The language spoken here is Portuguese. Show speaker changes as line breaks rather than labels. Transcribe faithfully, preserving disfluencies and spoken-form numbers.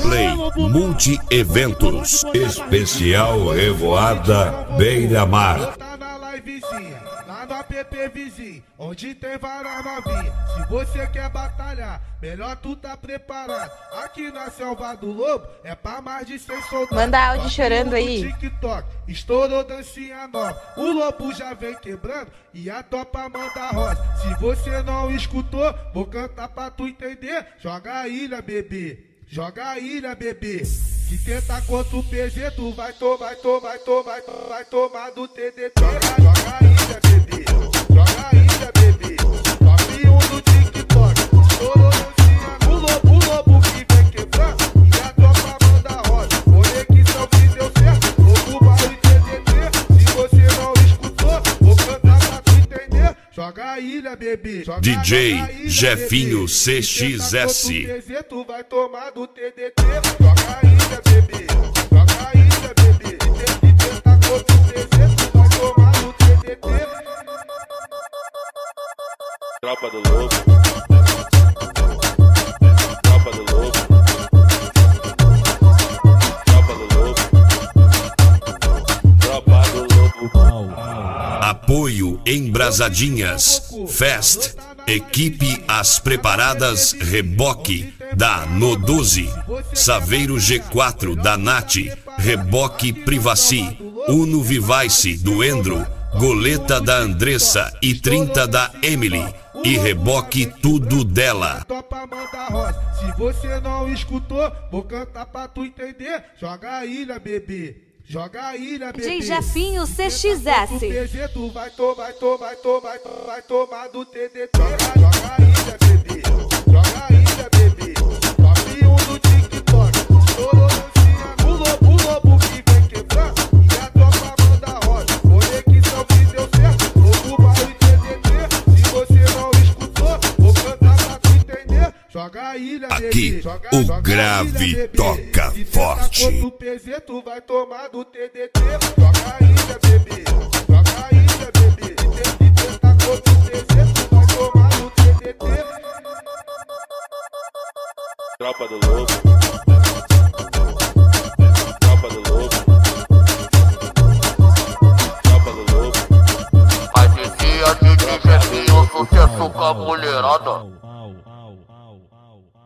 Play Multi-Eventos. Especial Revoada Beira Mar.
Tá na livezinha, lá no app vizinho, onde tem várias novinhas. Se você quer batalhar, melhor tu tá preparado. Aqui na selva do lobo é pra mais de cem soldados.
Manda áudio chorando aí.
TikTok, estourou dancinha nova. O lobo já vem quebrando e a topa manda rosa. Se você não escutou, vou cantar pra tu entender. Joga a ilha, bebê. Joga a ilha, bebê. Se tenta contra o P Z, tu vai tomar, vai tomar, vai tomar, vai tomar, vai tomar do T D T. Joga a ilha, bebê. Joga a ilha, bebê. Top um do TikTok. Estourou dancinha no lobo. O lobo que vem quebrando e a topa manda rosa. Conexão que deu certo. Lobo vai do T D T. Se você não escutou, vou cantar pra tu entender. Joga a ilha, bebê. Joga,
D J
joga a ilha,
Jefinho
bebê.
C X S.
Tu vai tomar do T D T. Joga a ilha, bebê. Joga a ilha, bebê. E tenta contra o P Z, tu vai tomar do T D T.
Tropa do Lobo. Tropa do Lobo. Tropa do Lobo. Tropa do Lobo.
Apoio Embrasadinhas Fest. Equipe As Preparadas Reboque da No doze. Saveiro G quatro da Nath. Reboque Privacy. Uno Vivice do Endro. Goleta da Andressa e trinta da Emily. E reboque tudo dela.
Topa manda rosa. Se você não escutou, vou cantar pra tu entender. Joga a ilha, bebê. Joga a ilha, bebê.
D J Jefinho C X S.
Tu vai tomar, vai tomar, vai tomar, vai tomar do T D T. Joga a ilha, bebê. Joga a ilha, bebê. Top um do TikTok. Estourou dancinha no lobo. O lobo que vem quebrando e a topa manda rosa. Conexão que deu certo. Lobo vai do T D T. Se você não escutou, vou cantar pra tu entender. Joga a ilha, bebê.
Aqui
Joga,
o
joga
grave
ilha,
toca
se
forte.
tenta contra o P Z, tu vai tomar do T D T. Joga a ilha, bebê.